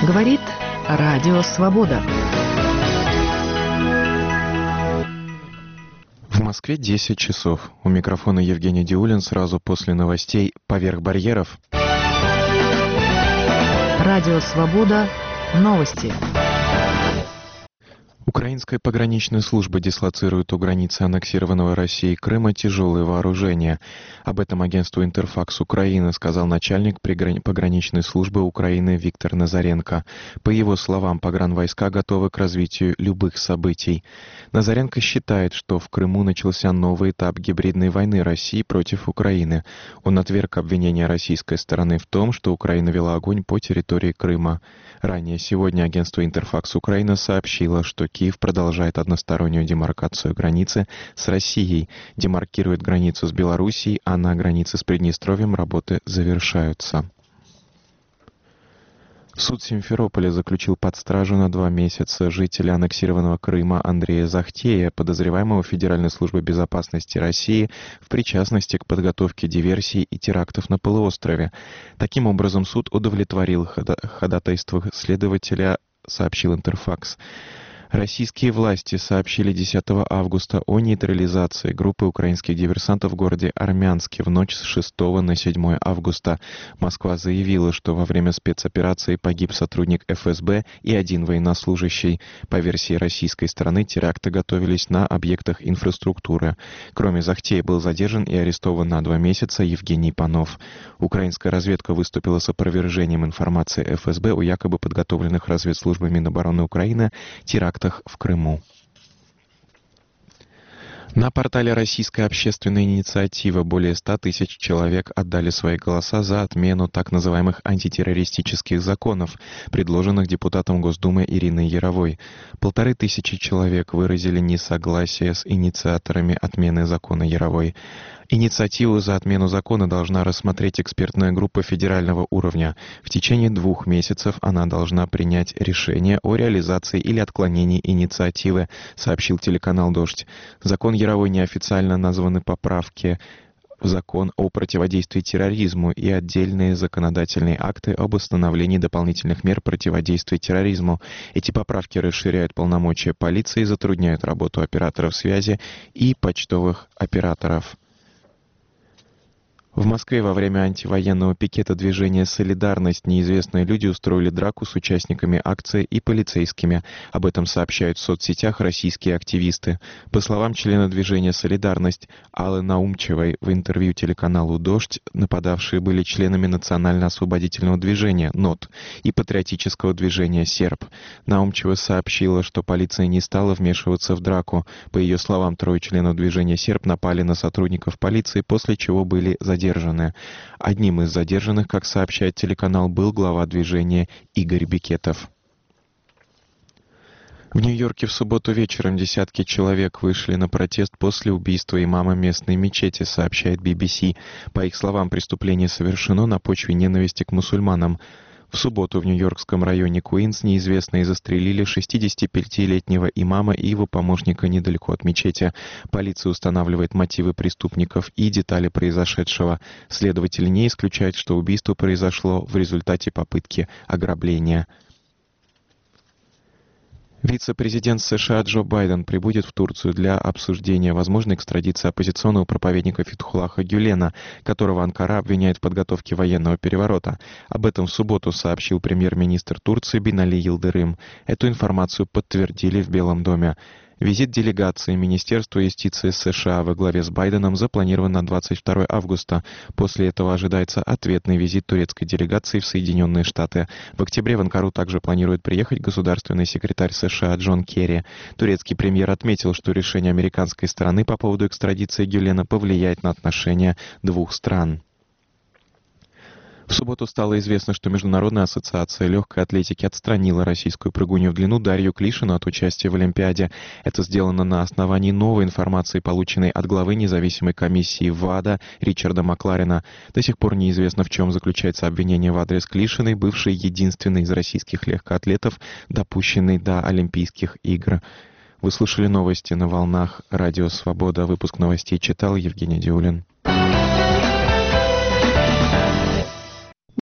Говорит Радио Свобода. В Москве 10 часов. У микрофона Евгений Диулин. Сразу после новостей «Поверх барьеров». Радио Свобода. Новости. Украинская пограничная служба дислоцирует у границы аннексированного Россией Крыма тяжелые вооружения. Об этом агентству «Интерфакс Украины» сказал начальник пограничной службы Украины Виктор Назаренко. По его словам, погранвойска готовы к развитию любых событий. Назаренко считает, что в Крыму начался новый этап гибридной войны России против Украины. Он отверг обвинения российской стороны в том, что Украина вела огонь по территории Крыма. Ранее сегодня агентство «Интерфакс Украина» сообщило, что Киев продолжает одностороннюю демаркацию границы с Россией, демаркирует границу с Белоруссией, а на границе с Приднестровьем работы завершаются. Суд Симферополя заключил под стражу на 2 месяца жителя аннексированного Крыма Андрея Захтея, подозреваемого Федеральной службой безопасности России в причастности к подготовке диверсий и терактов на полуострове. Таким образом, суд удовлетворил ходатайство следователя, сообщил Интерфакс. Российские власти сообщили 10 августа о нейтрализации группы украинских диверсантов в городе Армянске в ночь с 6 на 7 августа. Москва заявила, что во время спецоперации погиб сотрудник ФСБ и 1 военнослужащий. По версии российской стороны, теракты готовились на объектах инфраструктуры. Кроме Захтея был задержан и арестован на 2 месяца Евгений Панов. Украинская разведка выступила с опровержением информации ФСБ о якобы подготовленных разведслужбами Минобороны Украины терактах в Крыму. На портале «Российская общественная инициатива» более 100 тысяч человек отдали свои голоса за отмену так называемых антитеррористических законов, предложенных депутатом Госдумы Ириной Яровой. 1500 человек выразили несогласие с инициаторами отмены закона Яровой. Инициативу за отмену закона должна рассмотреть экспертная группа федерального уровня. В течение 2 месяцев она должна принять решение о реализации или отклонении инициативы, сообщил телеканал «Дождь». Закон Яровой неофициально названы поправки в Закон о противодействии терроризму и отдельные законодательные акты об установлении дополнительных мер противодействия терроризму. Эти поправки расширяют полномочия полиции, затрудняют работу операторов связи и почтовых операторов. В Москве во время антивоенного пикета движения «Солидарность» неизвестные люди устроили драку с участниками акции и полицейскими. Об этом сообщают в соцсетях российские активисты. По словам члена движения «Солидарность» Аллы Наумчевой в интервью телеканалу «Дождь», нападавшие были членами национально-освободительного движения «НОТ» и патриотического движения «Серб». Наумчева сообщила, что полиция не стала вмешиваться в драку. По ее словам, 3 членов движения «Серб» напали на сотрудников полиции, после чего были задержаны. Одним из задержанных, как сообщает телеканал, был глава движения Игорь Бекетов. В Нью-Йорке в субботу вечером десятки человек вышли на протест после убийства имама местной мечети, сообщает BBC. По их словам, преступление совершено на почве ненависти к мусульманам. В субботу в нью-йоркском районе Куинс неизвестные застрелили 65-летнего имама и его помощника недалеко от мечети. Полиция устанавливает мотивы преступников и детали произошедшего. Следователи не исключают, что убийство произошло в результате попытки ограбления. Вице-президент США Джо Байден прибудет в Турцию для обсуждения возможной экстрадиции оппозиционного проповедника Фетхуллаха Гюлена, которого Анкара обвиняет в подготовке военного переворота. Об этом в субботу сообщил премьер-министр Турции Бинали Йылдырым. Эту информацию подтвердили в Белом доме. Визит делегации Министерства юстиции США во главе с Байденом запланирован на 22 августа. После этого ожидается ответный визит турецкой делегации в Соединенные Штаты. В октябре в Анкару также планирует приехать государственный секретарь США Джон Керри. Турецкий премьер отметил, что решение американской стороны по поводу экстрадиции Гюлена повлияет на отношения 2 стран. В субботу стало известно, что Международная ассоциация легкой атлетики отстранила российскую прыгунью в длину Дарью Клишину от участия в Олимпиаде. Это сделано на основании новой информации, полученной от главы независимой комиссии ВАДА Ричарда Макларена. До сих пор неизвестно, в чем заключается обвинение в адрес Клишиной, бывшей единственной из российских легкоатлетов, допущенной до Олимпийских игр. Вы слушали новости на волнах Радио Свобода. Выпуск новостей читал Евгений Диулин.